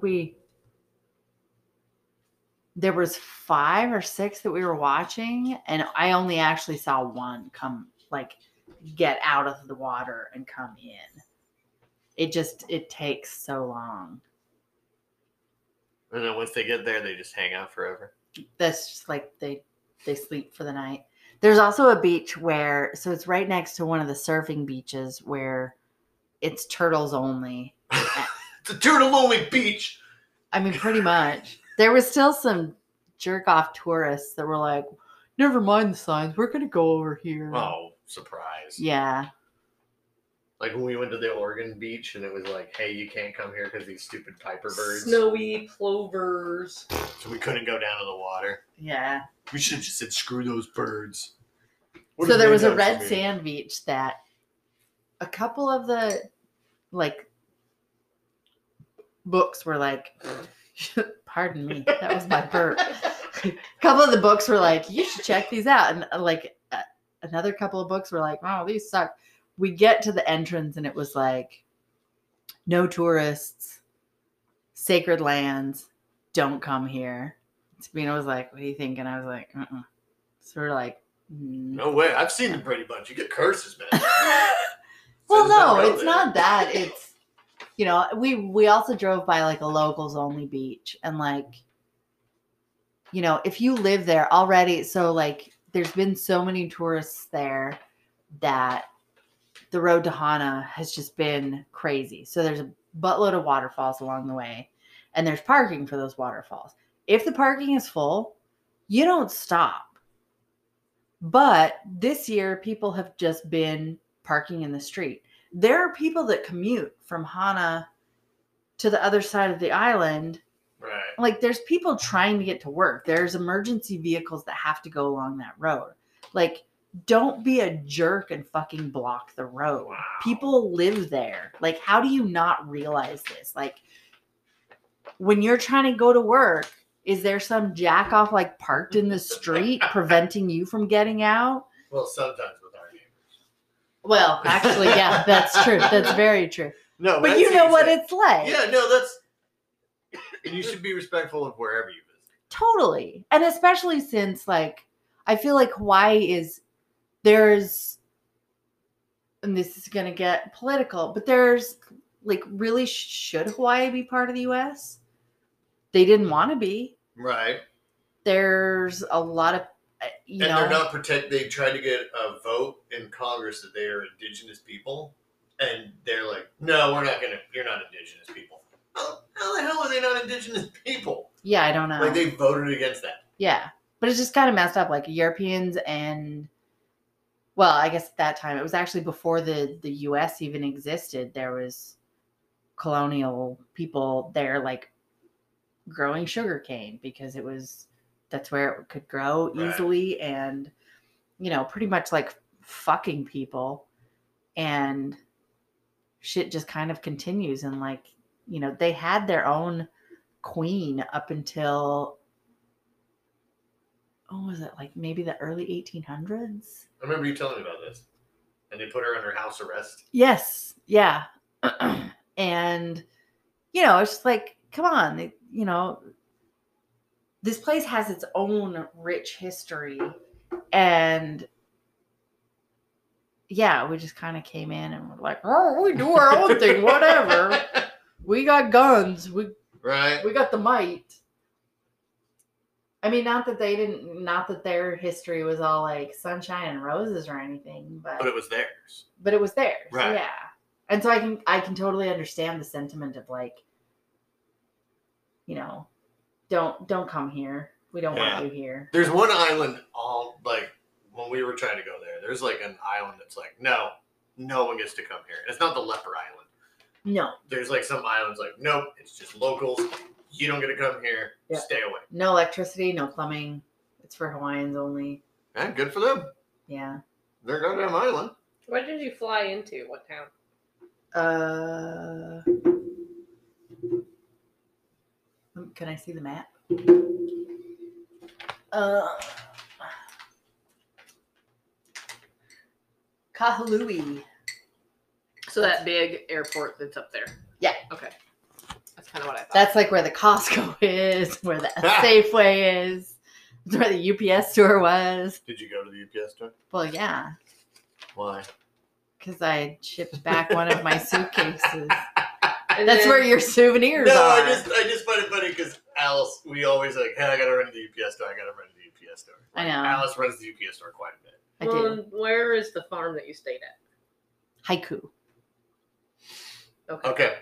there was 5 or 6 that we were watching, and I only actually saw one come, like, get out of the water and come in. It takes so long. And then once they get there, they just hang out forever. That's just like they sleep for the night. There's also a beach so it's right next to one of the surfing beaches where it's turtles only. It's a turtle-only beach. I mean, pretty much. There was still some jerk-off tourists that were like, never mind the signs. We're going to go over here. Oh, surprise. Yeah. Like when we went to the Oregon beach and it was like, hey, you can't come here because these stupid piper birds. Snowy plovers. So we couldn't go down to the water. Yeah. We should have just said, screw those birds. So there was a red sand beach that a couple of the, like, books were like, pardon me, that was my burp. A couple of the books were like, you should check these out. And like another couple of books were like, oh, these suck. We get to the entrance and it was like, no tourists, sacred lands, don't come here. Sabina was like, what do you think? And I was like, So we're like, no way. I've seen the Brady Bunch. You get curses, man. Well, there's no, road it's there. not that. It's, we also drove by like a locals only beach, and like, if you live there already, so like there's been so many tourists there that the road to Hana has just been crazy. So there's a buttload of waterfalls along the way, and there's parking for those waterfalls. If the parking is full, you don't stop. But this year, people have just been parking in the street. There are people that commute from Hana to the other side of the island. Right. Like, there's people trying to get to work. There's emergency vehicles that have to go along that road. Like, don't be a jerk and fucking block the road. Wow. People live there. Like, how do you not realize this? Like, when you're trying to go to work, is there some jack off like parked in the street preventing you from getting out? Well, sometimes with our neighbors. Well, actually, yeah, that's true. That's very true. No, But you know what it's like. Yeah, no, that's. And you should be respectful of wherever you visit. Totally. And especially since, like, I feel like Hawaii and this is going to get political, but there's, like, really, should Hawaii be part of the U.S.? They didn't want to be. Right. There's a lot of, they're not they tried to get a vote in Congress that they are indigenous people. And they're like, no, you're not indigenous people. How the hell are they not indigenous people? Yeah, I don't know. Like, they voted against that. Yeah. But it's just kind of messed up. Like, Europeans and, well, I guess at that time, it was actually before the U.S. even existed. There was colonial people there, like, growing sugarcane because that's where it could grow easily. Right. And, pretty much like fucking people. And shit just kind of continues. And, like, they had their own queen up until, was it like maybe the early 1800s? I remember you telling me about this. And they put her under house arrest. Yes. Yeah. And, it's just like, come on, this place has its own rich history. And yeah, we just kind of came in and we're like, oh, we do our own thing, whatever. We got guns. We got the might. I mean, not that their history was all like sunshine and roses or anything, but it was theirs. Right. Yeah. And so I can totally understand the sentiment of like, don't come here. We don't want you here. There's one island when we were trying to go there, there's like an island that's like, no one gets to come here. And it's not the leper island. No. There's like some islands like, nope, it's just locals. You don't get to come here. Yeah. Stay away. No electricity, no plumbing. It's for Hawaiians only. Yeah, good for them. Yeah. They're goddamn island. What did you fly into? What town? Can I see the map? Kahului. So that big airport that's up there. Yeah. Okay. That's kind of what I thought. That's like where the Costco is, where the Safeway is. It's where the UPS store was. Did you go to the UPS store? Well, yeah. Why? Because I shipped back one of my suitcases. That's where your souvenirs are. No, I just find it funny because Alice, we always like, hey, I gotta run to the UPS store. I know. Alice runs the UPS store quite a bit. I do. Where is the farm that you stayed at? Haiku. Okay.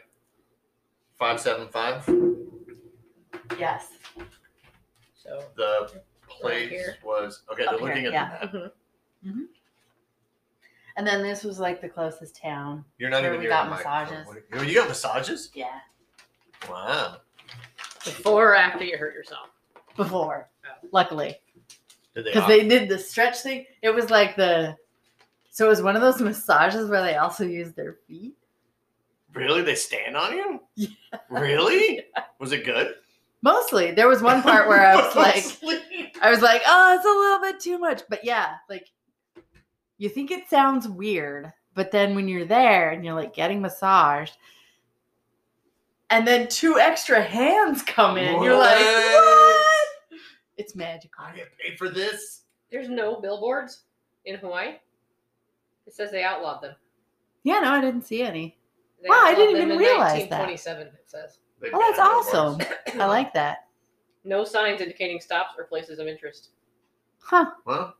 575. Yes. So the place was okay. They're looking at the map. Mm-hmm. Mm-hmm. And then this was like the closest town. You're not even. We got massages. You got massages? Yeah. Wow. Before or after you hurt yourself? Before, luckily. Because they did the stretch thing. It was like so it was one of those massages where they also use their feet. Really? They stand on you? Yeah. Really? Yeah. Was it good? Mostly. There was one part where I was like, oh, it's a little bit too much. But yeah, like, you think it sounds weird, but then when you're there and you're like getting massaged, and then 2 extra hands come in, you're like, what? It's magical. I get paid for this. There's no billboards in Hawaii. It says they outlawed them. Yeah, no, I didn't see any. They Wow, I outlawed didn't them even in realize that. 1927, it says. They Oh, that's banned billboards. awesome. I like that. No signs indicating stops or places of interest. Huh. Well,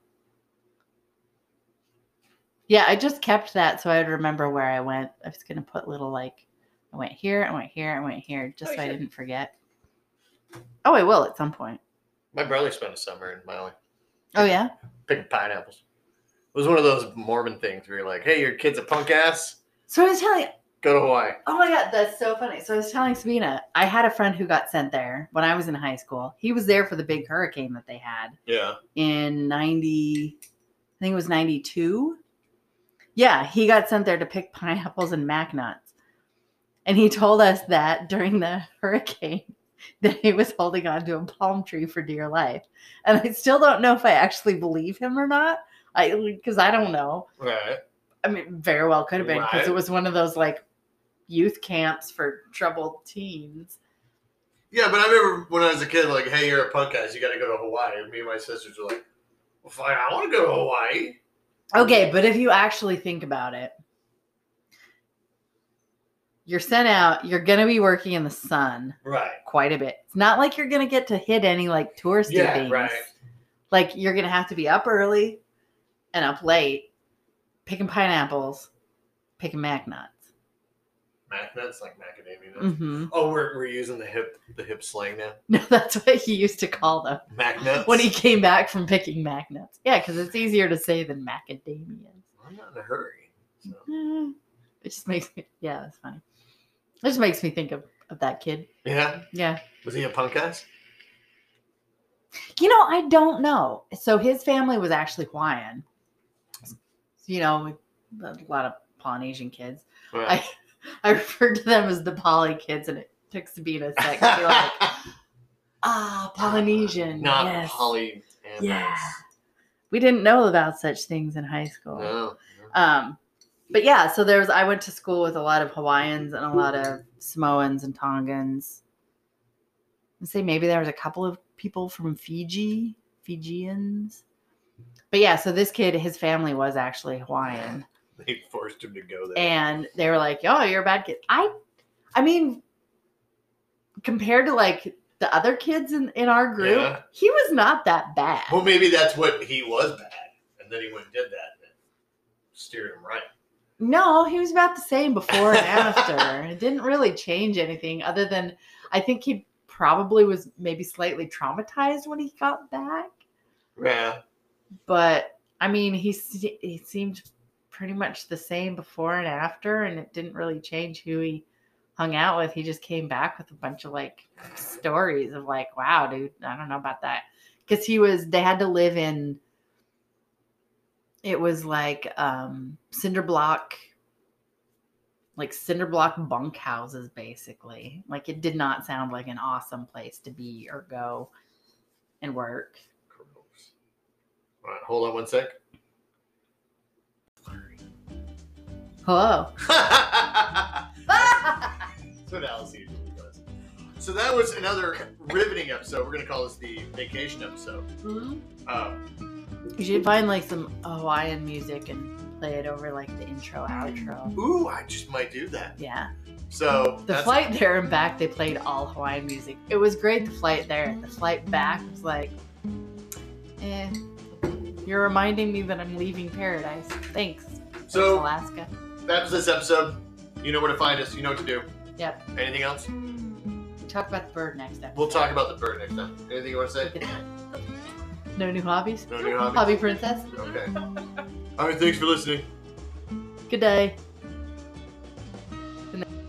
Yeah, I just kept that so I'd remember where I went. I was going to put little like, I went here, I went here, I went here, just Oh, so I you should. didn't forget. Oh, I will at some point. my brother spent a summer in Maui Oh, yeah? picking pineapples. It was one of those Mormon things where you're like, hey, your kid's a punk ass. So I was telling, Go to Hawaii. oh my God, that's so funny. So I was telling Sabina, I had a friend who got sent there when I was in high school. He was there for the big hurricane that they had Yeah. in 90, I think it was 92. Yeah, he got sent there to pick pineapples and mac nuts. And he told us that during the hurricane that he was holding on to a palm tree for dear life. And I still don't know if I actually believe him or not. Because I don't know. Right. I mean, very well could have been because Right. it was one of those like youth camps for troubled teens. Yeah, but I remember when I was a kid, like, hey, you're a punk ass, you got to go to Hawaii. And me and my sisters were like, well, fine, I want to go to Hawaii. Okay, but if you actually think about it, you're sent out, you're going to be working in the sun Right. quite a bit. It's not like you're going to get to hit any like touristy Yeah, things. right. Like you're going to have to be up early and up late picking pineapples, picking mac nuts. Mac nuts, like macadamia nuts. Mm-hmm. Oh, we're using the hip slang now. No, that's what he used to call them Mac nuts. when he came back from picking mac nuts. Yeah, because it's easier to say than macadamias. I'm not in a hurry. So. It just makes me, yeah, that's funny. It just makes me think of that kid. Yeah. Yeah. Was he a punk ass? You know, I don't know. So his family was actually Hawaiian. You know, a lot of Polynesian kids. Right. I referred to them as the Poly kids, and it took Sabina a sec to be like, Polynesian. Not yes. poly. Yeah. We didn't know about such things in high school. No. But yeah, so I went to school with a lot of Hawaiians and a lot of Samoans and Tongans. I'd say maybe there was a couple of people from Fijians. But yeah, so this kid, his family was actually Hawaiian. They forced him to go there. And they were like, oh, you're a bad kid. I mean, compared to like the other kids in our group, Yeah. he was not that bad. Well, maybe that's what he was bad. And then he went and did that and steered him right. No, he was about the same before and after. It didn't really change anything other than I think he probably was maybe slightly traumatized when he got back. Yeah. But I mean, he seemed pretty much the same before and after, and it didn't really change who he hung out with. He just came back with a bunch of like stories of like, wow, dude, I don't know about that. Because they had to live in, it was like cinder block bunk houses, basically. Like it did not sound like an awesome place to be or go and work. All right, hold on one sec. Hello. That's what Alice usually does. So that was another riveting episode. We're going to call this the vacation episode. Mm-hmm. You should find like some Hawaiian music and play it over like the intro, outro. Ooh, I just might do that. Yeah. So The flight there and back, they played all Hawaiian music. It was great, the flight there. The flight back was like, you're reminding me that I'm leaving paradise. Thanks. So Alaska. that was this episode. You know where to find us. You know what to do. Yep. Anything else? We'll talk about the bird next time. We'll talk about the bird next time. Anything you want to say? No new hobbies? No new hobbies? Hobby princess? Okay. All right, thanks for listening. Good day.